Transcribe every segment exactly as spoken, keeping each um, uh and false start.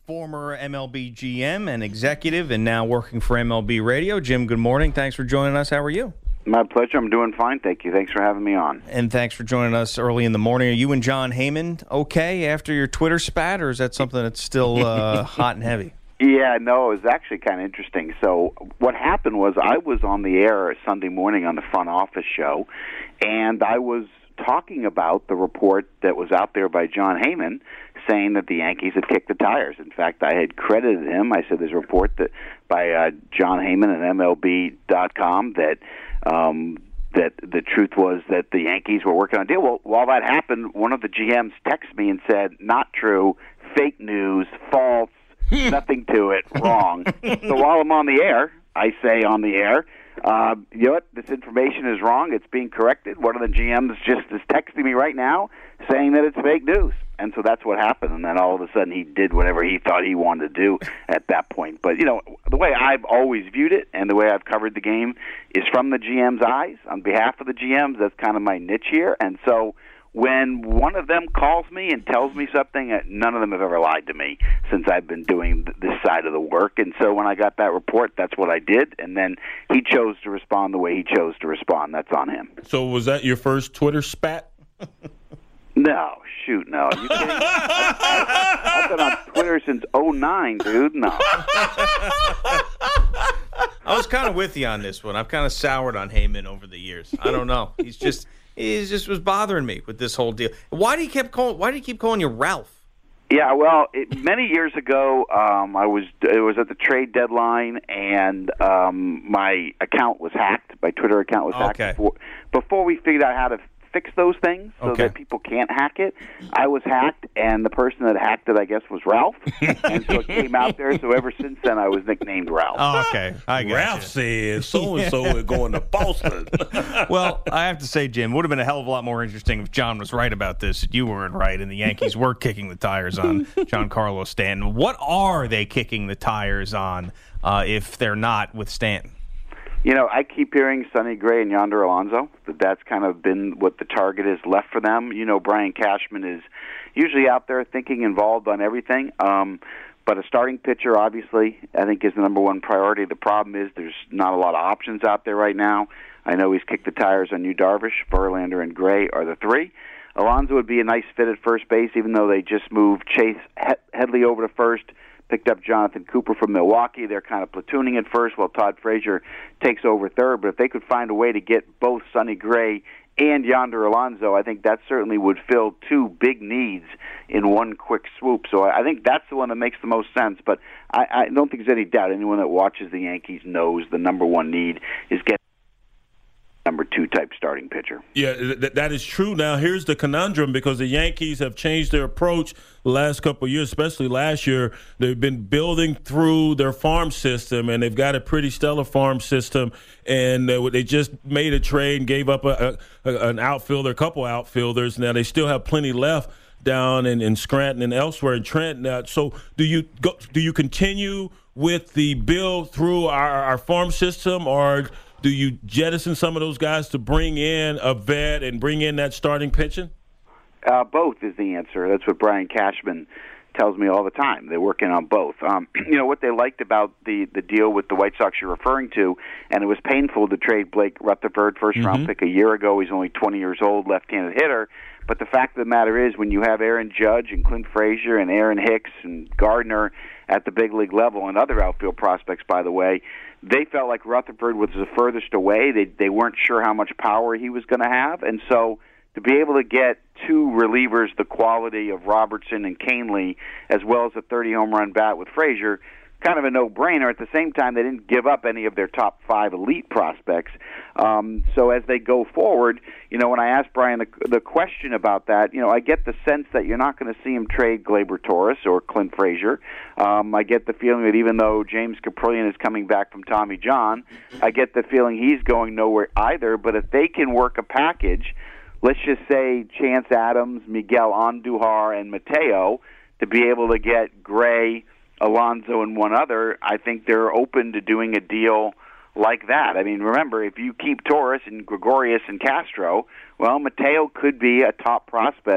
former M L B G M and executive and now working for M L B Radio. Jim, good morning. Thanks for joining us. How are you? My pleasure. I'm doing fine, thank you. Thanks for having me on. And thanks for joining us early in the morning. Are you and Jon Heyman okay after your Twitter spat, or is that something that's still uh, hot and heavy? Yeah, no, it was actually kind of interesting. So what happened was I was on the air Sunday morning on the front office show, and I was talking about the report that was out there by Jon Heyman saying that the Yankees had kicked the tires. In fact, I had credited him. I said there's a report that by uh, Jon Heyman at M L B dot com that um, that the truth was that the Yankees were working on a deal. Well, while that happened, one of the G Ms texted me and said, not true, fake news, false, nothing to it, wrong. So while I'm on the air, I say on the air, uh, you know what, this information is wrong, it's being corrected. One of the G Ms just is texting me right now saying that it's fake news. And so that's what happened. And then all of a sudden he did whatever he thought he wanted to do at that point. But, you know, the way I've always viewed it and the way I've covered the game is from the G M's eyes. On behalf of the G Ms, that's kind of my niche here. And so when one of them calls me and tells me something, none of them have ever lied to me since I've been doing this side of the work. And so when I got that report, that's what I did. And then he chose to respond the way he chose to respond. That's on him. So was that your first Twitter spat? No, shoot, no. Are you kidding? I've, I've been on Twitter since oh nine, dude. No. I was kind of with you on this one. I've kind of soured on Heyman over the years. I don't know. He's just he just was bothering me with this whole deal. Why do you keep calling? Why do you keep calling you Ralph? Yeah, well, it, many years ago, um, I was it was at the trade deadline, and um, my account was hacked. My Twitter account was hacked Okay. before, before we figured out how to fix those things so Okay. that people can't hack it. I was hacked, and the person that hacked it, I guess, was Ralph. And so it came out there. So ever since then, I was nicknamed Ralph. Oh, okay. I got Ralph you. said so-and-so is going to Boston. Well, I have to say, Jim, it would have been a hell of a lot more interesting if John was right about this. You weren't right, and the Yankees were kicking the tires on Giancarlo Stanton. What are they kicking the tires on uh, if they're not with Stanton? You know, I keep hearing Sonny Gray and Yonder Alonso, that that's kind of been what the target is left for them. You know, Brian Cashman is usually out there thinking involved on everything. Um, but a starting pitcher, obviously, I think is the number one priority. The problem is there's not a lot of options out there right now. I know he's kicked the tires on Yu Darvish, Verlander, and Gray are the three. Alonso would be a nice fit at first base, even though they just moved Chase Headley over to first, picked up Jonathan Cooper from Milwaukee. They're kind of platooning at first while Todd Frazier takes over third. But if they could find a way to get both Sonny Gray and Yonder Alonso, I think that certainly would fill two big needs in one quick swoop. So I think that's the one that makes the most sense. But I, I don't think there's any doubt anyone that watches the Yankees knows the number one need is getting number two type starting pitcher. Yeah, th- that is true. Now, here's the conundrum, because the Yankees have changed their approach the last couple of years, especially last year. They've been building through their farm system, and they've got a pretty stellar farm system, and uh, they just made a trade and gave up a, a, an outfielder, a couple outfielders. Now, they still have plenty left down in, in Scranton and elsewhere in Trenton. Uh, so do you go, do you continue with the build through our, our farm system, or do you jettison some of those guys to bring in a vet and bring in that starting pitching? Uh, both is the answer. That's what Brian Cashman tells me all the time. They're working on both. Um, you know, what they liked about the, the deal with the White Sox you're referring to, and it was painful to trade Blake Rutherford, first-round mm-hmm. pick a year ago. He's only twenty years old, left-handed hitter. But the fact of the matter is, when you have Aaron Judge and Clint Frazier and Aaron Hicks and Gardner at the big league level, and other outfield prospects, by the way, they felt like Rutherford was the furthest away. They they weren't sure how much power he was going to have. And so to be able to get two relievers the quality of Robertson and Canely, as well as a thirty home run bat with Frazier, kind of a no-brainer. At the same time, they didn't give up any of their top five elite prospects. Um, so as they go forward, you know, when I asked Brian the, the question about that, you know, I get the sense that you're not going to see him trade Gleyber Torres or Clint Frazier. Um, I get the feeling that even though James Caprillion is coming back from Tommy John, I get the feeling he's going nowhere either. But if they can work a package, let's just say Chance Adams, Miguel Andujar, and Mateo, to be able to get Gray, Alonso, and one other, I think they're open to doing a deal like that. I mean, remember, if you keep Torres and Gregorius and Castro, well, Mateo could be a top prospect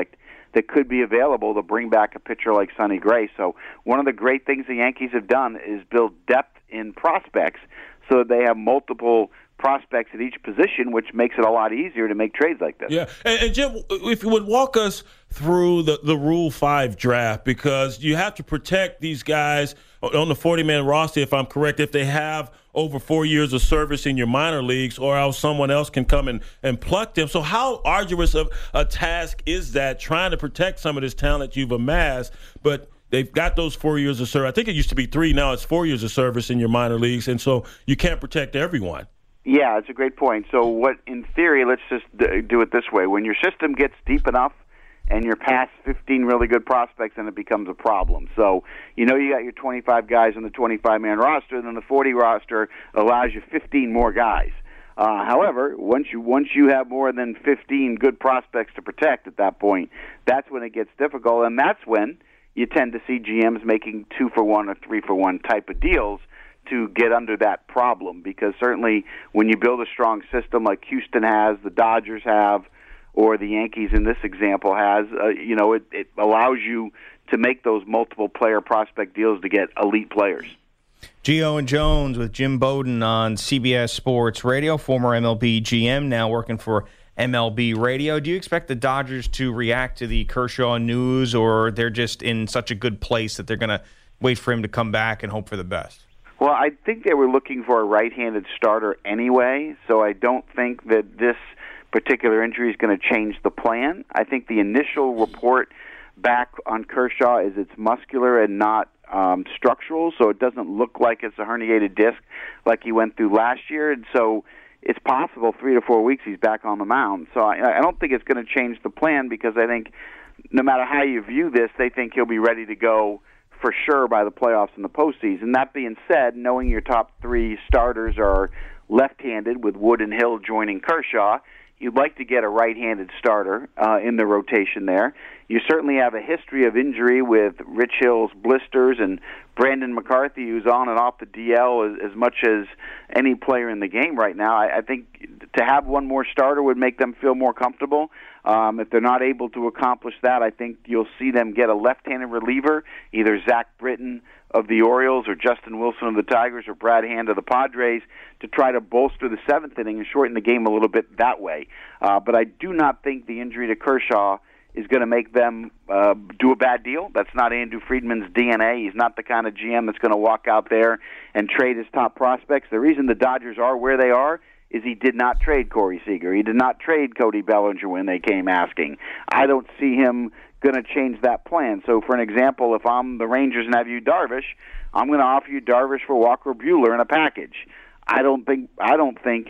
that could be available to bring back a pitcher like Sonny Gray. So one of the great things the Yankees have done is build depth in prospects so that they have multiple prospects at each position, which makes it a lot easier to make trades like this. Yeah, and, and Jim, if you would walk us through the, the Rule five draft, because you have to protect these guys on the forty-man roster, if I'm correct, if they have over four years of service in your minor leagues, or else someone else can come and, and pluck them. So how arduous of a task is that, trying to protect some of this talent you've amassed, but they've got those four years of service. I think it used to be three. Now it's four years of service in your minor leagues, and so you can't protect everyone. Yeah, it's a great point. So what, in theory, let's just do it this way. When your system gets deep enough and you're past fifteen really good prospects, then it becomes a problem. So, you know, you got your twenty-five guys on the twenty-five-man roster, and then the forty roster allows you fifteen more guys. Uh, however, once you once you have more than fifteen good prospects to protect at that point, that's when it gets difficult, and that's when you tend to see G Ms making two-for-one or three-for-one type of deals to get under that problem, because certainly when you build a strong system like Houston has, the Dodgers have, or the Yankees in this example has, uh, you know, it, it allows you to make those multiple player prospect deals to get elite players. Gio and Jones with Jim Bowden on C B S Sports Radio, former M L B G M, now working for M L B Radio. Do you expect the Dodgers to react to the Kershaw news, or they're just in such a good place that they're going to wait for him to come back and hope for the best? Well, I think they were looking for a right-handed starter anyway, so I don't think that this particular injury is going to change the plan. I think the initial report back on Kershaw is it's muscular and not um, structural, so it doesn't look like it's a herniated disc like he went through last year, and so it's possible three to four weeks he's back on the mound. So I, I don't think it's going to change the plan, because I think no matter how you view this, they think he'll be ready to go for sure by the playoffs and the postseason. That being said, knowing your top three starters are left-handed with Wood and Hill joining Kershaw, you'd like to get a right-handed starter uh, in the rotation there. You certainly have a history of injury with Rich Hill's blisters and Brandon McCarthy, who's on and off the D L as, as much as any player in the game right now. I, I think to have one more starter would make them feel more comfortable. Um, if they're not able to accomplish that, I think you'll see them get a left-handed reliever, either Zach Britton of the Orioles or Justin Wilson of the Tigers or Brad Hand of the Padres, to try to bolster the seventh inning and shorten the game a little bit that way. Uh, but I do not think the injury to Kershaw is going to make them uh, do a bad deal. That's not Andrew Friedman's D N A. He's not the kind of G M that's going to walk out there and trade his top prospects. The reason the Dodgers are where they are is he did not trade Corey Seager. He did not trade Cody Bellinger when they came asking. I don't see him going to change that plan. So, for an example, if I'm the Rangers and have you Darvish, I'm going to offer you Darvish for Walker Buehler in a package. I don't think I don't think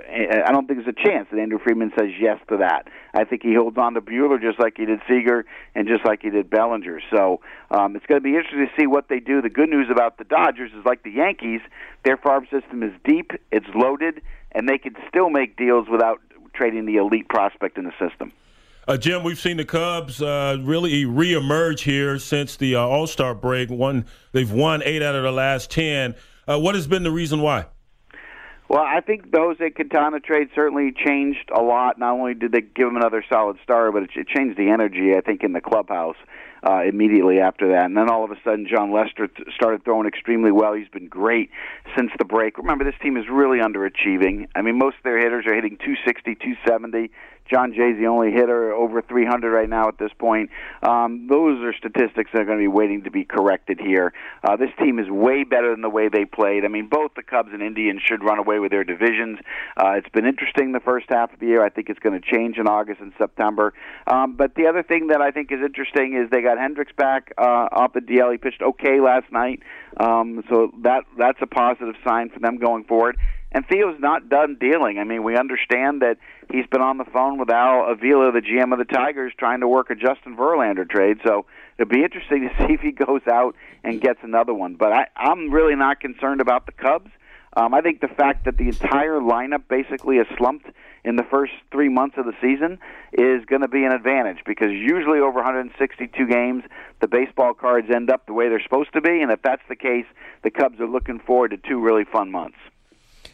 I don't think there's a chance that Andrew Friedman says yes to that. I think he holds on to Buehler just like he did Seager and just like he did Bellinger. So um, it's going to be interesting to see what they do. The good news about the Dodgers is, like the Yankees, their farm system is deep, it's loaded, and they can still make deals without trading the elite prospect in the system. Uh, Jim, we've seen the Cubs uh, really reemerge here since the uh, All-Star break. One, they've won eight out of the last ten. Uh, what has been the reason why? Well, I think those at Quintana trade certainly changed a lot. Not only did they give him another solid starter, but it, it changed the energy, I think, in the clubhouse uh, immediately after that. And then all of a sudden, John Lester t- started throwing extremely well. He's been great since the break. Remember, this team is really underachieving. I mean, most of their hitters are hitting two sixty, two seventy. John Jay's the only hitter over three hundred right now at this point. Um, those are statistics that are going to be waiting to be corrected here. Uh, this team is way better than the way they played. I mean, both the Cubs and Indians should run away with their divisions. Uh, it's been interesting the first half of the year. I think it's going to change in August and September. Um, but the other thing that I think is interesting is they got Hendricks back uh, off the D L. He pitched okay last night, um, so that that's a positive sign for them going forward. And Theo's not done dealing. I mean, we understand that he's been on the phone with Al Avila, the G M of the Tigers, trying to work a Justin Verlander trade. So it'll be interesting to see if he goes out and gets another one. But I, I'm really not concerned about the Cubs. Um, I think the fact that the entire lineup basically has slumped in the first three months of the season is going to be an advantage, because usually over one hundred sixty-two games, the baseball cards end up the way they're supposed to be. And if that's the case, the Cubs are looking forward to two really fun months.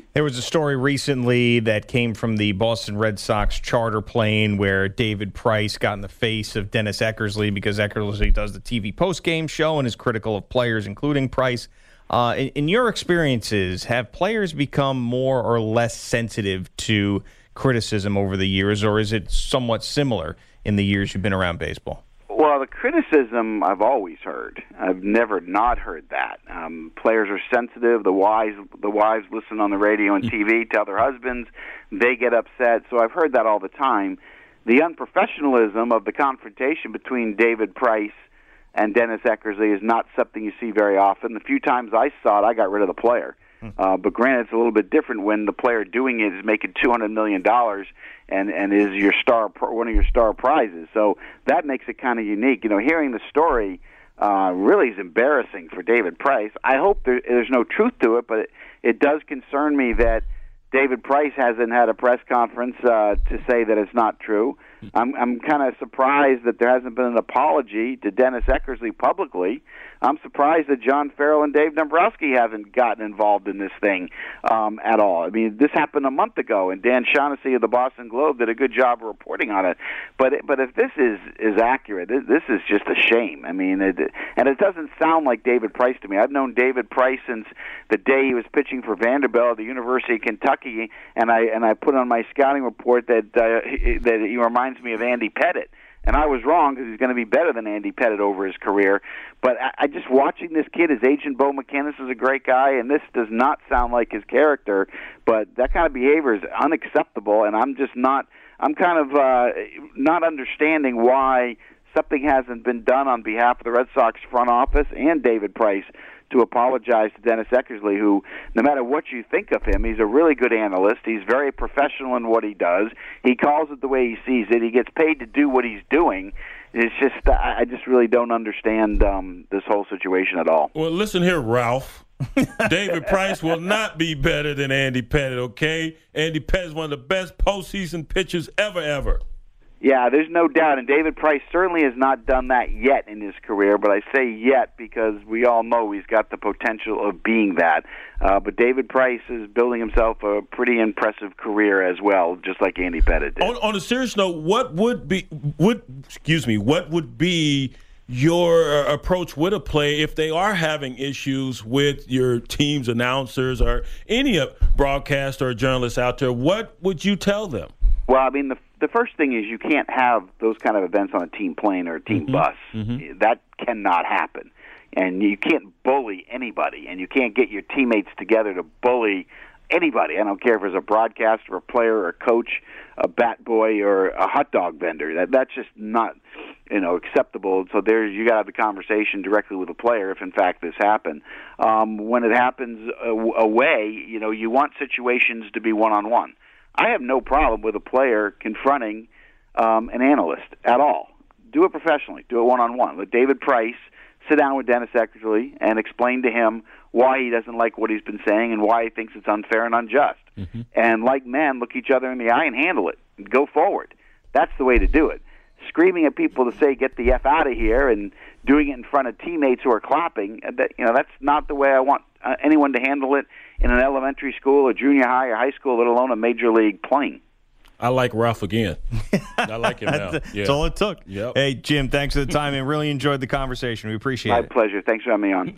There was a story recently that came from the Boston Red Sox charter plane where David Price got in the face of Dennis Eckersley because Eckersley does the T V postgame show and is critical of players, including Price. Uh, in, in your experiences, have players become more or less sensitive to criticism over the years, or is it somewhat similar in the years you've been around baseball? Well, the criticism I've always heard. I've never not heard that. Um, players are sensitive. The wives, the wives listen on the radio and T V, tell their husbands. They get upset. So I've heard that all the time. The unprofessionalism of the confrontation between David Price and Dennis Eckersley is not something you see very often. The few times I saw it, I got rid of the player. Uh, but granted, it's a little bit different when the player doing it is making two hundred million dollars and, and is your star, one of your star prizes. So that makes it kind of unique. You know, hearing the story uh, really is embarrassing for David Price. I hope there, there's no truth to it, but it, it does concern me that David Price hasn't had a press conference uh, to say that it's not true. I'm, I'm kind of surprised that there hasn't been an apology to Dennis Eckersley publicly. I'm surprised that John Farrell and Dave Dombrowski haven't gotten involved in this thing um, at all. I mean, this happened a month ago, and Dan Shaughnessy of the Boston Globe did a good job of reporting on it. But but if this is, is accurate, this, this is just a shame. I mean, it, and it doesn't sound like David Price to me. I've known David Price since the day he was pitching for Vanderbilt at the University of Kentucky, and I and I put on my scouting report that uh, he, that he reminds me of Andy Pettitte. And I was wrong because he's going to be better than Andy Pettitte over his career. But I, I just watching this kid, his agent Bo McInnes is a great guy, and this does not sound like his character. But that kind of behavior is unacceptable, and I'm just not. I'm kind of uh, not understanding why something hasn't been done on behalf of the Red Sox front office and David Price to apologize to Dennis Eckersley, who, no matter what you think of him, he's a really good analyst. He's very professional in what he does. He calls it the way he sees it. He gets paid to do what he's doing. It's just, I just really don't understand um, this whole situation at all. Well, listen here, Ralph. David Price will not be better than Andy Pettitte, okay? Andy Pettitte is one of the best postseason pitchers ever, ever. Yeah, there's no doubt, and David Price certainly has not done that yet in his career, but I say yet because we all know he's got the potential of being that. Uh, but David Price is building himself a pretty impressive career as well, just like Andy Pettitte did. On, on a serious note, what would be would excuse me, what would be your approach with a player if they are having issues with your team's announcers or any broadcaster or journalists out there? What would you tell them? Well, I mean, the the first thing is you can't have those kind of events on a team plane or a team mm-hmm. bus. Mm-hmm. That cannot happen. And you can't bully anybody, and you can't get your teammates together to bully anybody. I don't care if it's a broadcaster, a player, or a coach, a bat boy, or a hot dog vendor. That that's just not, you know, acceptable. So there, you got to have the conversation directly with the player if, in fact, this happened. Um, when it happens away, you know, you want situations to be one-on-one. I have no problem with a player confronting um, an analyst at all. Do it professionally. Do it one-on-one. Let David Price sit down with Dennis Eckersley and explain to him why he doesn't like what he's been saying and why he thinks it's unfair and unjust. Mm-hmm. And like men, look each other in the eye and handle it. And go forward. That's the way to do it. Screaming at people to say, get the F out of here, and doing it in front of teammates who are clapping, that, you know, that's not the way I want uh, anyone to handle it in an elementary school or junior high or high school, let alone a major league plane. I like Ralph again. I like him now. That's yeah. all it took. Yep. Hey, Jim, thanks for the time and really enjoyed the conversation. We appreciate My it. pleasure. Thanks for having me on.